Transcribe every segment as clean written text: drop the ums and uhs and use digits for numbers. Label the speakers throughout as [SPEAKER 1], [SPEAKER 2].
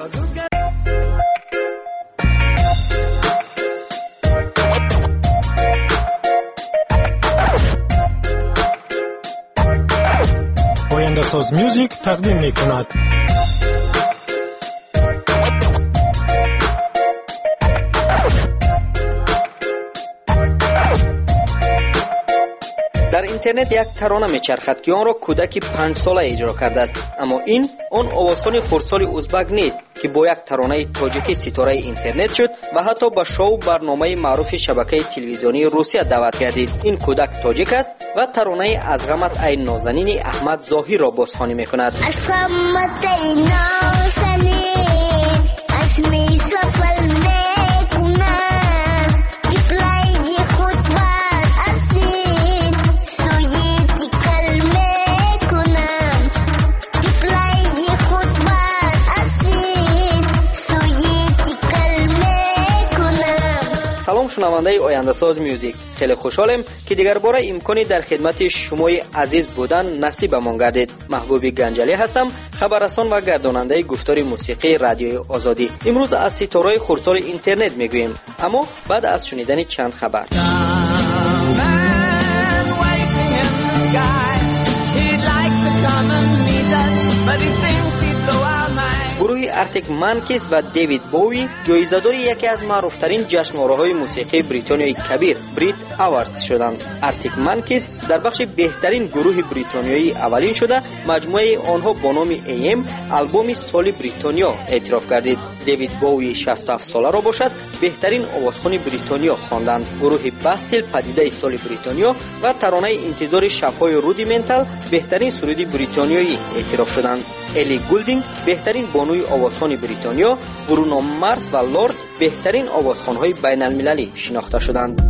[SPEAKER 1] آینده‌ساز میوزیک تقدیم می‌کند.
[SPEAKER 2] در اینترنت یک ترانه میچرخد که آن را کودکی 5 ساله اجرا کرده است، اما این آن آوازخوان خردسال ازبک نیست که با یک ترانه تاجیکی ستاره اینترنت شد و حتی به شو برنامه معروف شبکه تلویزیونی روسیه دعوت گردید. این کودک تاجیک است و ترانه از غمت ای نازنین احمد ظاهر را بازخوانی میکند.
[SPEAKER 3] از غمت ای نازنین اسمی سفل میکنم کفلای خود بر اسین سویتی کل میکنم کفلای خود بر اسین سویتی کل میکنم.
[SPEAKER 2] سلام شنونده آینده ساز میوزیک، خیلی خوشحالم که دیگر باره امکانی در خدمت شمای عزیز بودن نصیبمان گردید. محبوب گنجلی هستم، خبررسان و گرداننده گفتار موسیقی رادیوی آزادی. امروز از ستاره خردسال اینترنت میگوییم، اما بعد از شنیدن چند خبر. گروه آرتیک مانکیز و دیوید بووی جایزه‌دار یکی از معروف‌ترین جشنواره‌های موسیقی بریتانیایی کبیر بریت اواردز شدند. آرتیک مانکیز در بخش بهترین گروه بریتانیایی اولین شده، مجموعه آنها با نام AM آلبوم سال بریتانیا اعتراف گردید. دیوید بووی 67 ساله را باشد بهترین آوازخوان بریتانیا خواندند. گروه باستیل پدیده سال بریتانیا و ترانه انتظار شب‌های رودیمنتال بهترین سرود بریتانیایی اعتراف شدند. الی گولدینگ بهترین بانوی آوازخوان بریتانیا، برونو مارس و لورد بهترین آوازخوان‌های بین‌المللی شناخته شدند.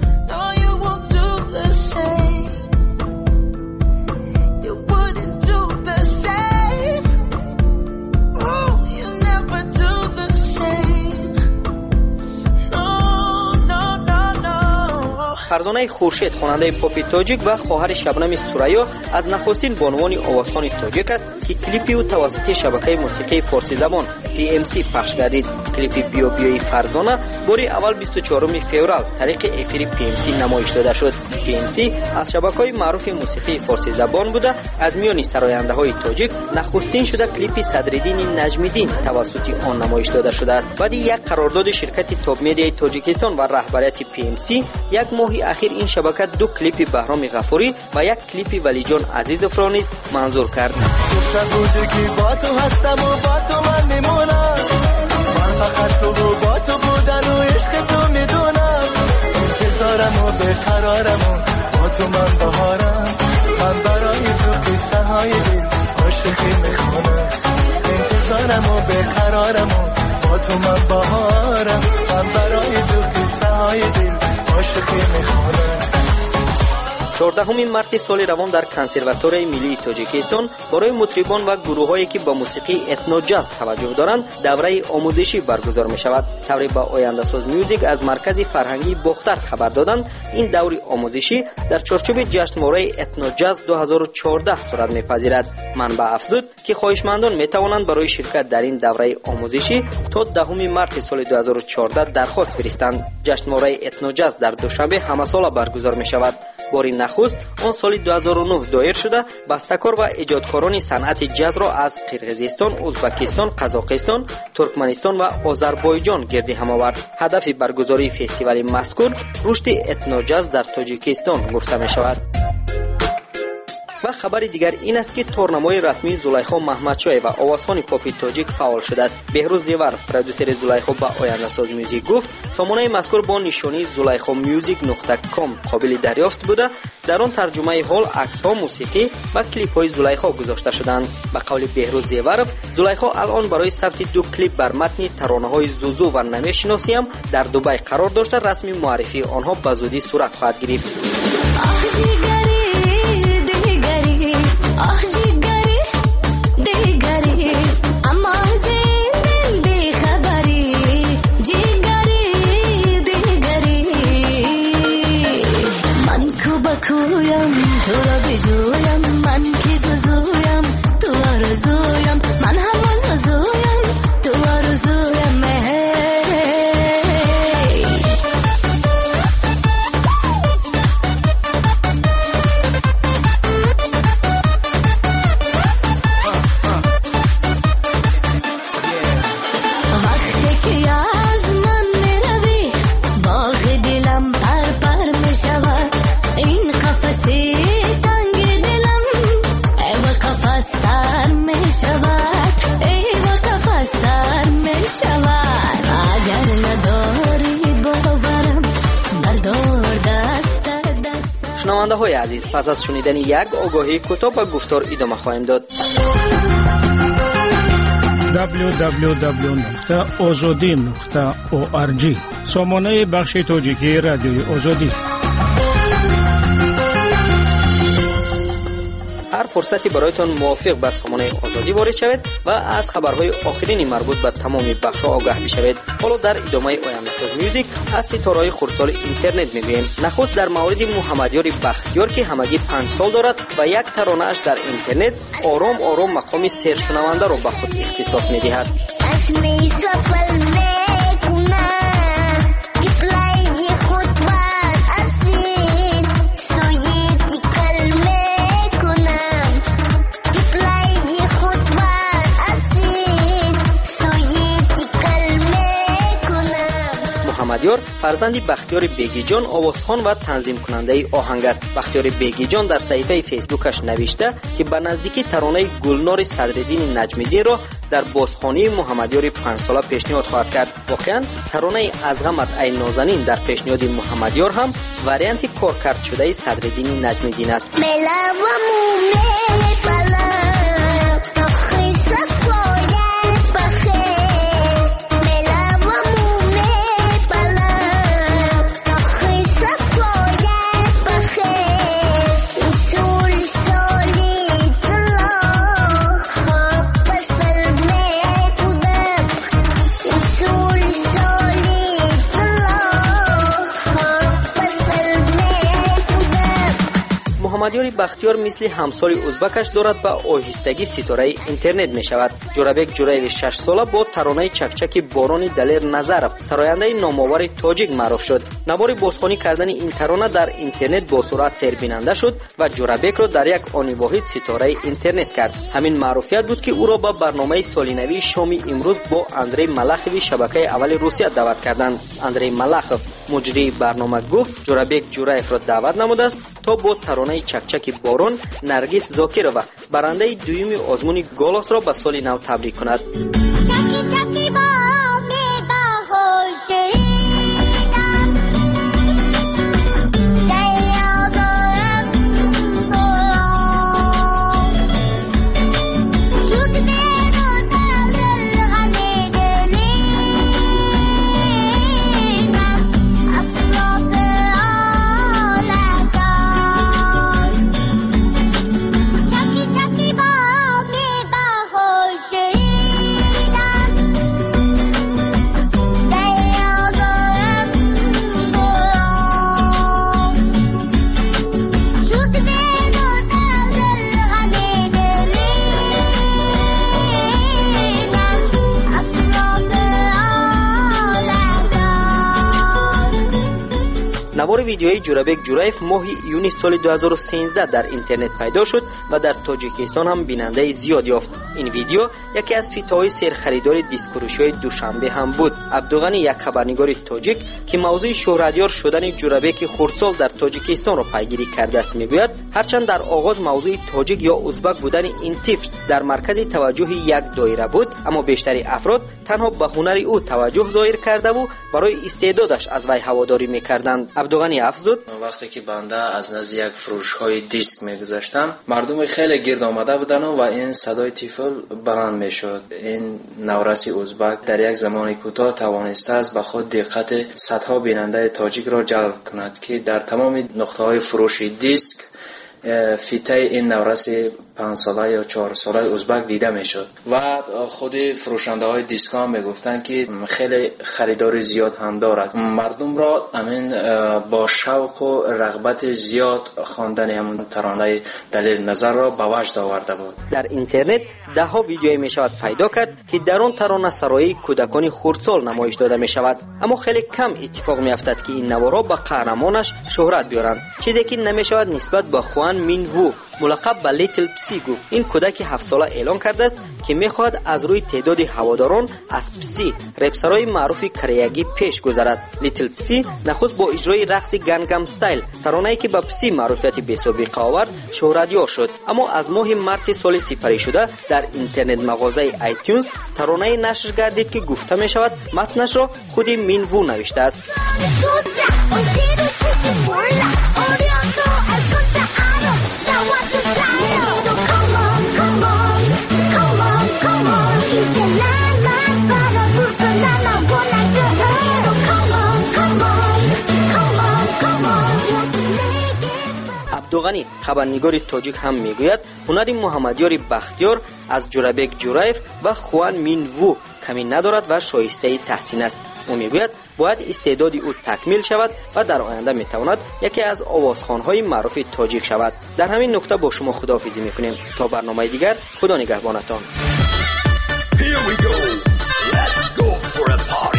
[SPEAKER 2] فرزانه خورشید خواننده پاپ تاجیک و خواهر شبنم سوریا از نخستین بانوان آوازخوان تاجیک است که کلیپی او توسط شبکه موسیقی فارسی زبان PMC پخش گردید. کلیپ بیو بیوی فرزانه باری اول 24 فوریه طریق افیر PMC نمایش داده شد. PMC از شبکه‌های معروف موسیقی فارسی زبان بوده. از میان سراینده‌های تاجیک نخستین شده کلیپ صدرالدین نجمی‌دین توسط آن نمایش داده شده است. بعد یک قرارداد شرکت تاپ مدیا تاجیکستان و رهبریت PMC یک ماه اخیر این شبکه 2 کلیپ بهرام غفوری و یک کلیپ ولی جان عزیز فرانیز منظور کرد.
[SPEAKER 4] با تو هستم و با تو من میمونم، من فقط تو و با تو بودن و عشق تو میدونم، انتظارم و بقرارم و با تو من بهارم، من برای تو قصه های دل عاشقی میخونم، انتظارم و بقرارم و با تو من بهارم، من برای تو قصه های دل عاشقی میخونم.
[SPEAKER 2] 14 مارس سال روان در کنسرواتوری ملی تاجیکستان برای مطربان و گروه‌هایی که با موسیقی اتنو جاز توجه دارند دوره آموزشی برگزار می شود. طوری با آینده ساز میوزیک از مرکز فرهنگی بختر خبر دادند این دوره آموزشی در چارچوب جشنواره اتنو جاز 2014 صورت می‌پذیرد. منبع افزود که خواهشمندان می توانند برای شرکت در این دوره آموزشی تا 10 مارس سال 2014 درخواست فرستند. جشنواره اتنو جاز در دوشنبه همه ساله برگزار می شود. باری نخست آن سال 2009 دایر شده بسته‌کار و ایجادکاران صنعت جاز را از قرقیزستان، ازبکستان، قزاقستان، ترکمنستان و آذربایجان گردی هم آورد. هدف برگزاری فستیوال مذکور رشد اتنو جاز در تاجیکستان گفته می شود. و خبر دیگر این است که تورنمای رسمی زلیخا محمدشاه و آوازخوان پاپ تاجیک فعال شده است. بهروز زیورف پرودوسر زلیخا با آینده ساز میوزیک گفت سامانه مذکور با نشانی zulaihamusic.com قابل دریافت بوده. در آن ترجمه حال، عکس‌ها، موسیقی و کلیپ‌های زلیخا گذاشته شدند. به قول بهروز زیورف، زلیخا الان برای ثبت 2 کلیپ بر متن ترانه‌های زوزو و نمی‌شناسی هم در دبی قرار داشته. رسمی معرفی آنها به زودی صورت خواهد گرفت.
[SPEAKER 3] من هم زویم تو
[SPEAKER 2] شنونده های عزیز، پس از شنیدن یک آگاهی کوتاه به گفتار ادامه خواهیم داد.
[SPEAKER 1] www.azadi.org سامانه بخش تاجیکی رادیوی آزادی.
[SPEAKER 2] هر فرصتی برایتان موافق به سامانه آزادی وارد شوید و از خبرهای آخرین مربوط به تمام بخش‌ها آگاه بشوید. حالا در ادامه آیام‌ساز میوزیک از ستاره‌های خردسال اینترنت میگوییم. نخست در مورد محمدیار بختیار که همگی 5 سال دارد و یک ترانه‌اش در اینترنت آرام آرام مقام سرشنونده را به خود اختصاص می‌دهد. محمدیار فرزند بختیار بیگیجان آوازخوان و تنظیم کننده آهنگ است. بختیار بیگیجان در صفحه فیسبوکش نوشته که به نزدیکی ترانه گلنار صدرالدین نجمیدین را در بازخوانی محمدیار 5 ساله پیشنهاد خواهد کرد. واقعا ترانه از غمت ای نازنین در پیشنهاد محمدیار هم واریانت کارکرد شده صدرالدین نجمیدین است. محمدیار بختیار مثل همسال ازبکش دارد به آهستگی ستاره اینترنت می شود. جورابک جورایف 6 ساله با ترانه چکچک باران دلیر نظرف سراینده نامآور تاجیک معروف شد. نوار بازخوانی کردن این ترانه در اینترنت با سرعت سربیننده شد و جورابک را در یک آن واحد ستاره اینترنت کرد. همین معروفیت بود که او را به برنامه سالینوی شام امروز با اندری ملخوی شبکه اول روسیه دعوت کردند. اندری ملخوف مجری برنامه گفت جورابک جورایف را دعوت نموده است تا با ترانه چکچک باران نرگس زاکرова برنده دویم آزمون گالاس را به سال نو تبریک کند. نوار ویدیوی جورابک جورایف ماه ایون سال 2013 در اینترنت پیدا شد و در تاجیکستان هم بیننده زیاد یافت. این ویدیو یکی از فیتاهای سرخریدار دیسکوروشی‌های دوشنبه هم بود. عبدالغنی یک خبرنگار تاجیک که موضوع شهرتیار شدن جورابک خردسال در تاجیکستان را پیگیری کرده است میگوید هرچند در آغاز موضوع تاجیک یا ازبک بودن این طفل در مرکز توجه یک دایره بود، اما بیشتر افراد تنها به هنر او توجه ظاهر کرده و برای استعدادش از وی هواداری می‌کردند. عبدالغنی افزود
[SPEAKER 5] وقتی که بنده از نزد یک فروش‌های دیسک می‌گذشتم مردم خیلی گرد آمده بودند و این صدای طفل بلند می‌شد. این نورسی ازبک در یک زمان کوتاه توانسته است به خود دقت صدها بیننده تاجیک را جلب کند که در تمام نقطه‌های فروش دیسک فیته این نورس 5 ساله یا 4 ساله ازبک دیده میشد و خود فروشنده های دیسک ها میگفتن که خیلی خریدار زیاد هم دارد. مردم را همین با شوق و رغبت زیاد خواندن همون ترانه دلیل نظر را به وجد آورده بود.
[SPEAKER 2] در اینترنت ده ها ویدیو می شود پیدا کرد که در آن ترانه سرایی کودکان خردسال نمایش داده می شود، اما خیلی کم اتفاق می افتد که این نوارها به قهرمانش شهرت بیارند، چیزی که نمی شود نسبت به خوان مین وو ملقب به لیتل پسی گفت. این کودک 7 ساله اعلان کرده است که میخواهد از روی تعداد هواداران از پسی رپسرای معروف کریگی پیش گذرد. لیتل پسی نخست با اجرای رقص گنگام استایل ترانه‌ای که به پسی معروفیت بی‌سابقه آورد شهرتیار شد، اما از ماه مارس سال سپری شده در اینترنت مغازه آیتیونز ترانه نشر گردید که گفته می شود متنش را خود مین وو نوشته است. عبدالغنی خبرنگار تاجیک هم میگوید هنر محمدیار بختیار از جورابک جورایف و خوان مین وو کمی ندارد و شایسته تحسین است. او میگوید باید استعداد او تکمیل شود و در آینده میتواند یکی از آوازخوان‌های معروف تاجیک شود. در همین نقطه با شما خداحافظی میکنیم تا برنامه دیگر. خدا نگهبانتان.
[SPEAKER 6] Here we go. Let's go for a party.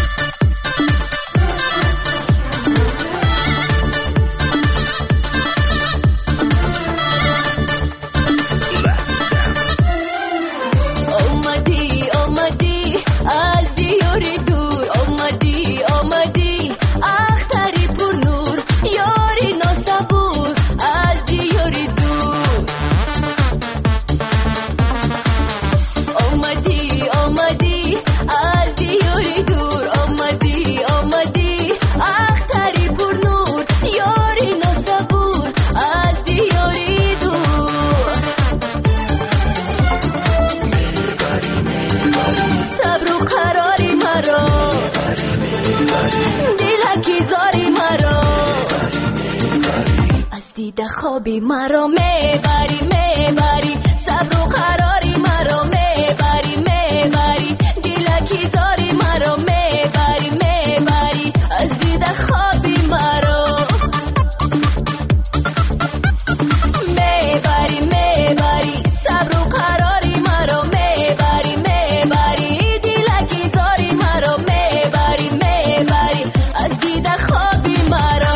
[SPEAKER 7] خوابی مرا میبری میبری صبر و قراری مرا میبری میبری دلکی زاری مرا میبری میبری از دید خوابی مرا میبری میبری صبر و قراری مرا میبری میبری دلکی زاری مرا میبری میبری از دید خوابی مرا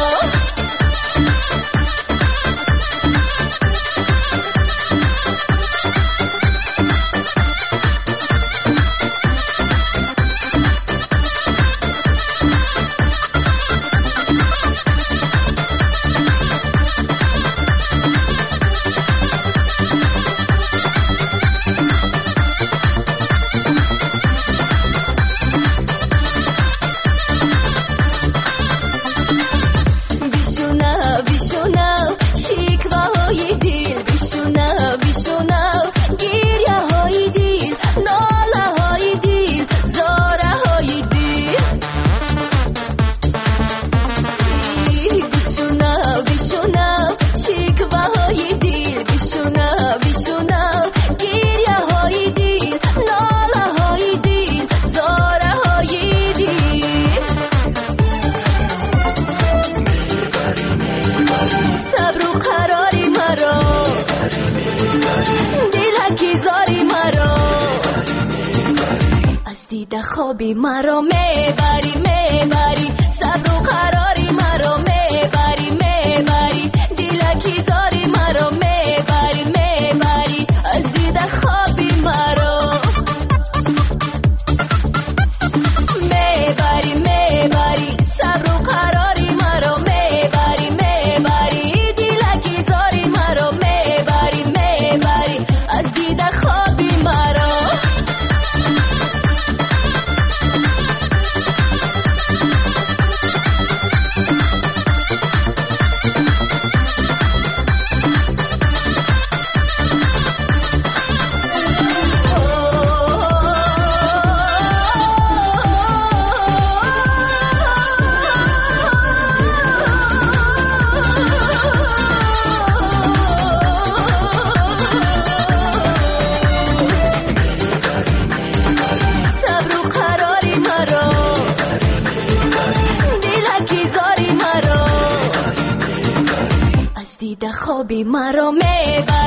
[SPEAKER 7] خوابی مرا میبری میبری صبر و قراری مرا میبری میبری دلکی زاری مرا میبری میبری از دید خوابی مرا میبری میبری صبر و قراری مرا میبری میبری دلکی زاری مرا میبری میبری از دید خوابی مرا خوابی مرا میبری